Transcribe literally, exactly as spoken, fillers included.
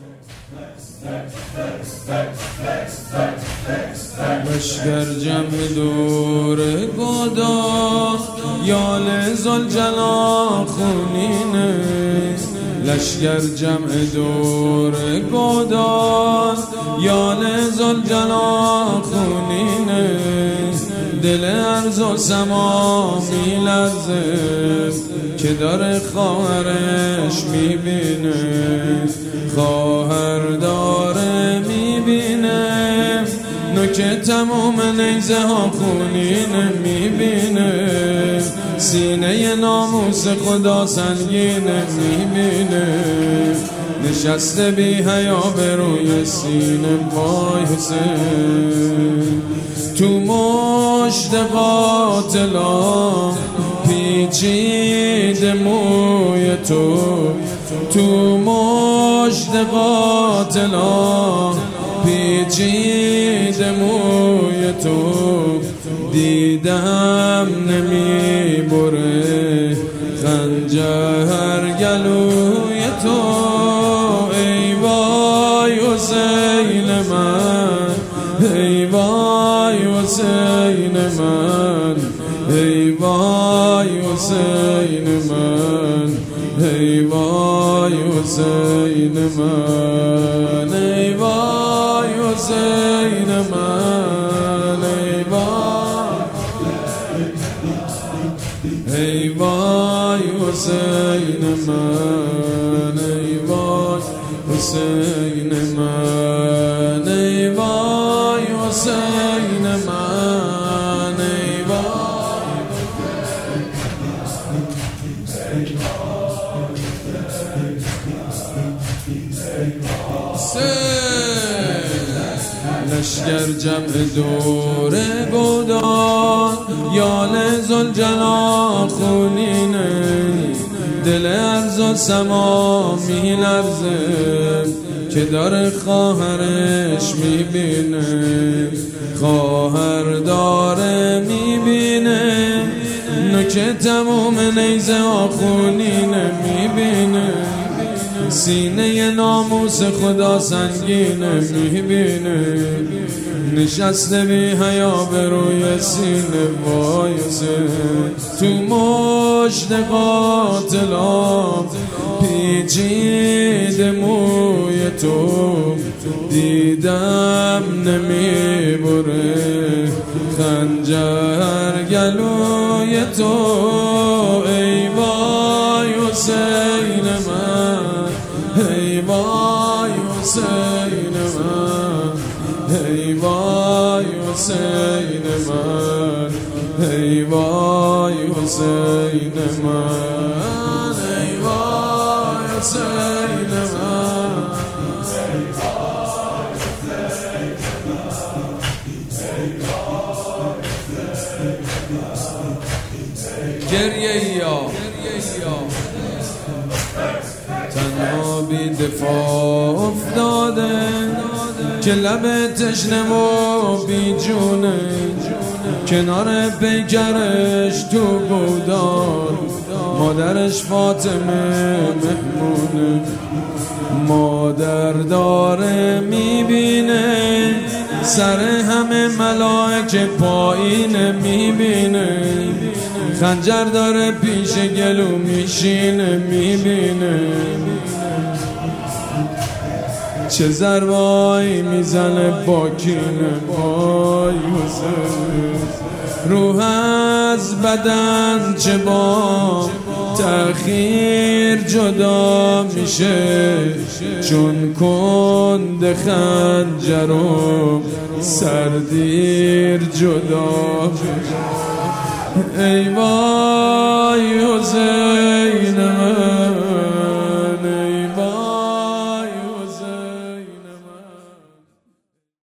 لشگر جمع دور گداز یال ذوالجلال خونینه، لشگر جمع دور گداز یال ذوالجلال خونینه، دل ارض و سما میلرزه که داره خواهرش میبینه، خواهر داره میبینه، نوک تموم نیزه ها خونینه میبینه، سینه ناموس خدا سنگینه میبینه، نشسته بی حیا به روی سینه وای حسین، تو مشت قاتلا پیچیده موی تو، تو مشت قاتلا پیچیده موی تو، دیدم نمی بره خنجر گلوی تو، ای وای حسین من، ای وای حسین من، ای وای حسین من، ای وای حسین من، ای وای حسین من، ای وای، ای وای حسین من، ای وای حسین من، ای وای حسین من، ای لشگر جمع دور گداز یال ذوالجلال خونینه، دل ارض و سما میلرزه که داره خواهرش میبینه، خواهر داره میبینه، نوک تموم نیزه ها خونینه میبینه، سینه ناموس خدا سنگینه میبینه، نشسته بی حیا به روی سینه وای حسین، تو مشت قاتلا پیچیده موی تو، دیدم نمی بره خنجر گلوی تو، ای وای حسین من، ای وای حسین من، ای وای حسین من، ای وای حسین من، ای وای حسین من، گریه یا تنها بی دفاع افتاده که لب تشنه و بی جونه، کنار پیکرش تو بودار مادرش فاطمه مهمونه، مادر داره میبینه سر همه ملائکه پایینه میبینه، خنجر داره پیش گلو میشینه میبینه، چه ضربایی میزنه با کینه وای حسین، روح از بدن چه با تأخیر جدا میشه، چون کند خنجر و سردیر جدا میشه، ای وای